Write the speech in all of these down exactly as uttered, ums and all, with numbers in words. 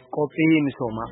Qophii misooma.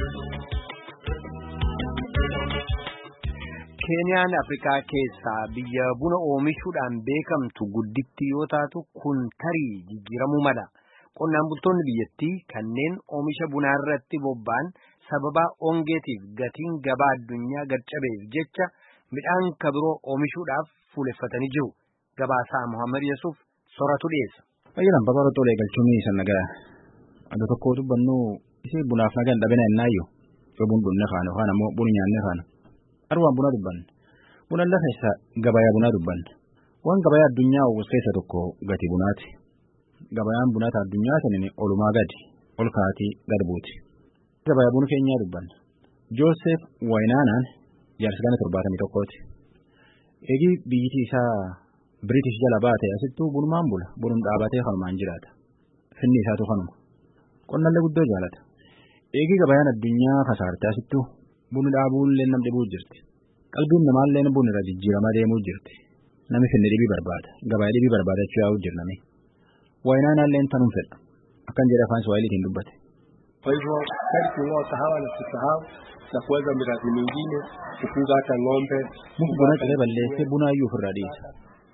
Keeniyaan Afrikaa keessaa biyya buna oomishuudhaan beekamtu guddittii yoo taatu kun tarii jijjiiramuu mala. Qonnaan bultoonni biyyattii kanneen oomisha bunaa irratti bobba'an sababa hongeetiif gatiin gabaa addunyaa gad cabeef jecha midhaan kabiroo oomishuudhaaf fuuleffatanii jiru. Gabaasaa Muhammad Yusuf soratu dhiyeessa. Ayyaana babal'oo tolee galchuun isa nagaa. Adda tokko dubbannu isii bunaaf nagaan dhabina ennaayyoo yoo bun dhunne faana yookaan ammoo bun nyaanne faana. Arwaan bunaa dubbanne. Buna lafa isa gabayaa bunaa dubbanne. Waan gabayaa addunyaa uwwis keessa tokko gati bunaati. Gabayaan bunaata addunyaa saniin olumaa gadi ol kaatii gad buuti. Gabayaa buna keenyaa dubbanne. Joosef Wainaanaan jaarsi gana torbaatamii tokkooti. Eegi biyyittii isaa British jala baate asittuu bunumaan bula. Bunum dhaabatee kanumaan jiraata. Finni isaatu kanuma. Qonnallee guddoo jaalata. Eegi gabayaan addunyaa fasaarte asittuu bunu dhaabuullee nam dhibuu jirti. Qalbiin namaallee bun irra jijjiiramaa deemuu jirti. Nami finni dhibii barbaada. Gabayaa dhibii barbaadachuu yaa'uu jirnami. Wainaanaallee tanum fedha. Akkan jedha afaan Swahiliitiin dubbate. Kwa hivyo sisi kununua kahawa na kusahau na kuweza miradi mingine kufuga hata ng'ombe. Muku buna ciree balleessee buna iyyuu ofirraa dhiisa.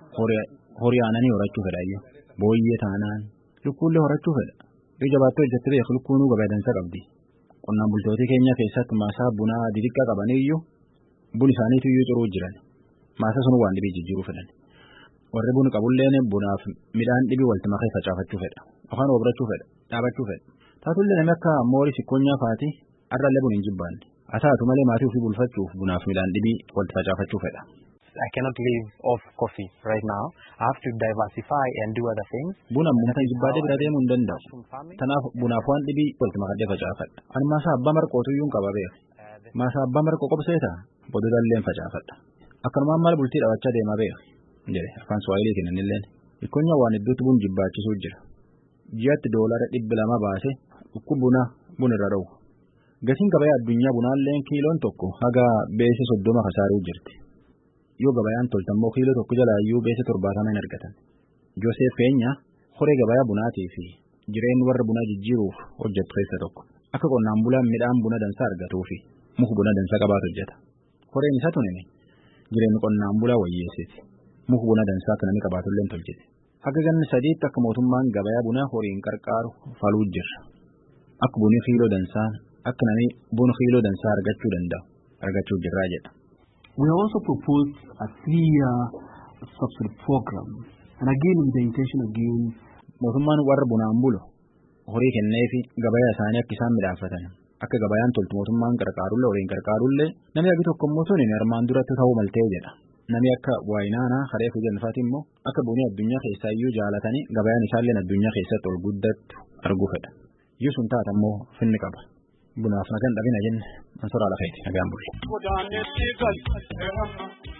Horii aananii horachuu fedha iyyuu. Booyyee taanaan lukkuullee horachuu fedha. Yoo jabaattoo hojjette beeku lukkuunuu gabayaa dansaa qabdi. Qonnaan bultootii keenya keessatti maasaa bunaa xixiqqaa qabanii iyyuu bun isaaniitu iyyuu xuruu jiran. Maasaa sun waan dhibii jijjiiruu fedhan. Warri buna qabulleen bunaaf midhaan dhibii walitti makee facaafachuu fedha. Afaan obrachuu fedha. Dhaabachuu fedha. Taatullee namni akka moorii sikkoonyaa faati arrallee bun hin jibbaanne. Haa taatu malee maatii ofii bulfachuuf bunaaf midhaan dhibii walitti facaafachuu fedha. I cannot live off coffee right now. I have to diversify and do other things. Buna muka jibbaadee bira deemuu hin danda'u. Tanaaf bunaaf waan dhibii walitti makadhee facaafadha. Ani maasaa abbaa marqootu iyyuu hin qaba beeku. Maasaa abbaa marqoo qobseeta bododallee hin facaafadha. Akkanumaan maal bultii dhaabachaa deemaa beeku jedhe afaan Swahiliitiin innilleen. Ikkonya waan iddootti bun jibbaachisuu jira. Ji'aatti doolara dhibbi lama baase dhukku buna bun irra dha'u. Gatiin gabayaa addunyaa bunaalleen kiiloon tokko haga beese soddoma kasaaruu jirti. Yoo gabayaan toltammoo kiiloo tokko jalaayyuu beese torbaatama hin argatan. Joosef Keenya horee gabayaa bunaatii fi jireenyi warra bunaa jijjiiruuf hojjetu keessa tokko. Akka qonnaan bulaan midhaan buna dansaa argatuu fi muka buna dansaa qabaatu hojjeta. Horeen isaa tunini jireenyi qonnaan bulaa wayyeessiti. Muka buna dansaa akka namni qabaatullee tolchiti. Akka ganni sadiitti akka mootummaan gabayaa bunaa horiin qarqaaru faluu jirra. Akka bunni kiiloo dansaa akka namni buna kiiloo dansaa argachuu danda'u argachuu jirraa jedha. We also proposed a three-year subsidy program, and again with the intention again. Mootummaan warra bunaan bulu horii kennee fi gabayaa isaanii akka isaan midhaafatan akka gabayaan toltu mootummaan qarqaarullee horiin qarqaarullee namni agi tokko immoo sun armaan duratti ta'uu maltee jedha. Namni akka Wainaanaa haree fi jalfaati immoo akka bunii addunyaa keessaa iyyuu jaalatanii gabayaan isaallee addunyaa keessatti ol guddattu arguu fedha. Yoo sun taata immoo finni qaba. Bunaaf nagaan dhabina jenne an soraa lafeeti nagaan bulle.